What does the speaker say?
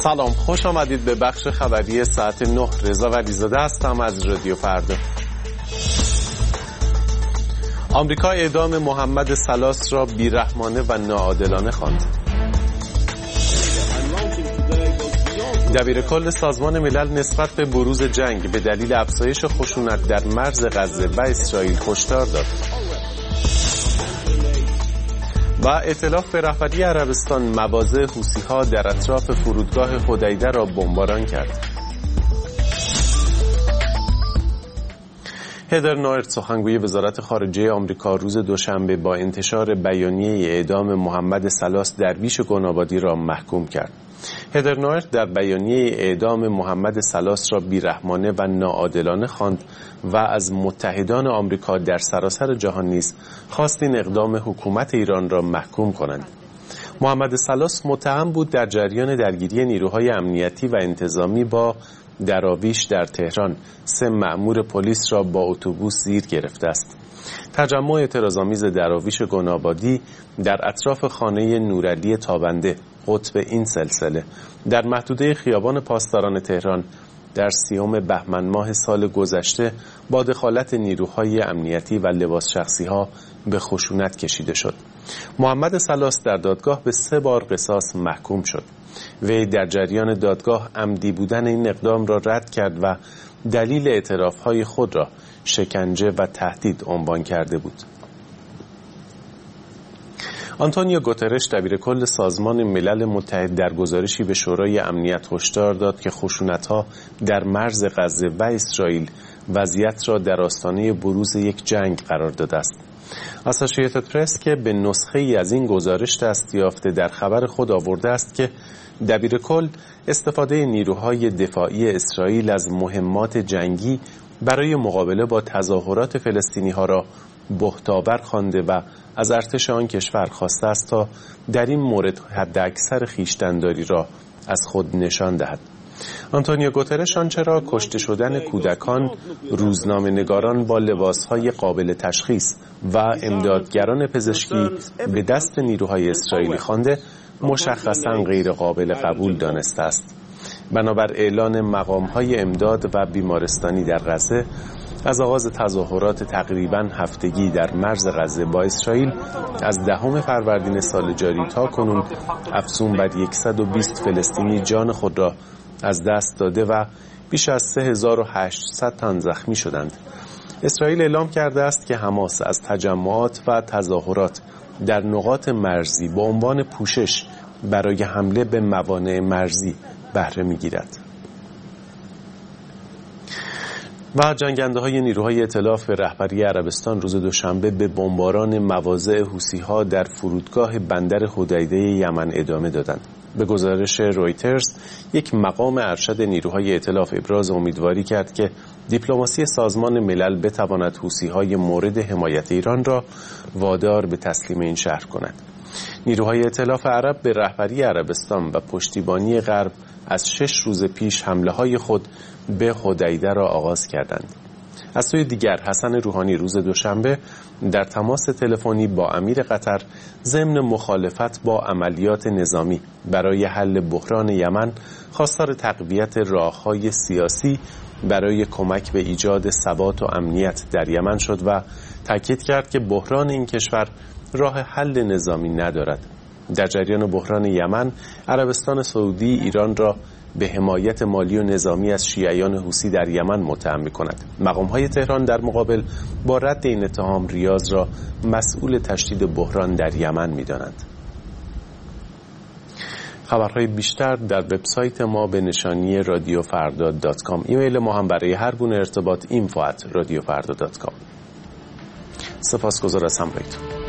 سلام، خوش آمدید به بخش خبری ساعت 9. رضا ولیزاده هستم از رادیو فردا. آمریکا اعدام محمد سلاس را بیرحمانه و ناعادلانه خواند. دبیرکل سازمان ملل نسبت به بروز جنگ به دلیل افزایش خشونت در مرز غزه و اسرائیل هشدار داد. و ائتلاف به رهبری عربستان مواضع حوثی‌ها در اطراف فرودگاه حدیده را بمباران کرد. هدر نوئرت، سخنگوی وزارت خارجه آمریکا، روز دوشنبه با انتشار بیانیه اعدام محمد سلاس درویش گنابادی را محکوم کرد. هدر نوئرت در بیانیه اعدام محمد سلاس را بیرحمانه و ناعادلانه خواند و از متحدان آمریکا در سراسر جهان نیز خواست این اقدام حکومت ایران را محکوم کنند. محمد سلاس متهم بود در جریان درگیری نیروهای امنیتی و انتظامی با دراویش در تهران 3 مأمور پلیس را با اتوبوس زیر گرفته است. تجمع اعتراض‌آمیز دراویش گنابادی در اطراف خانه نورعلی تابنده، قطب این سلسله، در محدوده خیابان پاسداران تهران در 30 بهمن ماه سال گذشته با دخالت نیروهای امنیتی و لباس شخصی‌ها به خشونت کشیده شد. محمد سلاس در دادگاه به 3 بار قصاص محکوم شد. وی در جریان دادگاه عمدی بودن این اقدام را رد کرد و دلیل اعتراف‌های خود را شکنجه و تهدید عنوان کرده بود. آنتونیو گوترش، دبیرکل سازمان ملل متحد، در گزارشی به شورای امنیت هشدار داد که خشونت‌ها در مرز غزه و اسرائیل وضعیت را در آستانه بروز یک جنگ قرار داده است. اسوسییتد پرس که به نسخه‌ای از این گزارش دست یافته در خبر خود آورده است که دبیرکل استفاده نیروهای دفاعی اسرائیل از مهمات جنگی برای مقابله با تظاهرات فلسطینی‌ها را بهت‌آور خوانده و از ارتش آن کشور خواسته است تا در این مورد حداکثر خویشتن‌داری را از خود نشان دهد. آنتونیو گوترش آنچه را کشته شدن کودکان، روزنامه‌نگاران با لباس‌های قابل تشخیص و امدادگران پزشکی به دست نیروهای اسرائیلی خوانده، مشخصاً غیر قابل قبول دانسته است. بنابر اعلان مقام‌های امداد و بیمارستانی در غزه، از آغاز تظاهرات تقریباً هفتگی در مرز غزه با اسرائیل از 10 فروردین سال جاری تا کنون افزون بر 120 فلسطینی جان خود را از دست داده و بیش از 3800 تن زخمی شدند. اسرائیل اعلام کرده است که حماس از تجمعات و تظاهرات در نقاط مرزی با عنوان پوشش برای حمله به موانع مرزی بهره می‌گیرد. و جنگنده‌های نیروهای ائتلاف به رهبری عربستان روز دوشنبه به بمباران مواضع حوثی‌ها در فرودگاه بندر حدیده یمن ادامه دادند. به گزارش رویترز، یک مقام ارشد نیروهای ائتلاف ابراز امیدواری کرد که دیپلماسی سازمان ملل بتواند حوثی‌های مورد حمایت ایران را وادار به تسلیم این شهر کند. نیروهای ائتلاف عرب به رهبری عربستان و پشتیبانی غرب از 6 روز پیش حمله‌های خود به حدیده را آغاز کردند. از سوی دیگر، حسن روحانی روز دوشنبه در تماس تلفنی با امیر قطر ضمن مخالفت با عملیات نظامی برای حل بحران یمن خواستار تقویت راه‌های سیاسی برای کمک به ایجاد ثبات و امنیت در یمن شد و تاکید کرد که بحران این کشور راه حل نظامی ندارد. در جریان بحران یمن، عربستان سعودی ایران را به حمایت مالی و نظامی از شیعیان حوثی در یمن متهم می‌کند. مقام‌های تهران در مقابل با رد این اتهام ریاض را مسئول تشدید بحران در یمن می‌دانند. خبرهای بیشتر در وبسایت ما به نشانی radiofarda.com. ایمیل ما هم برای هر گونه ارتباط info@radiofarda.com. سپاسگزار از همراهیتون.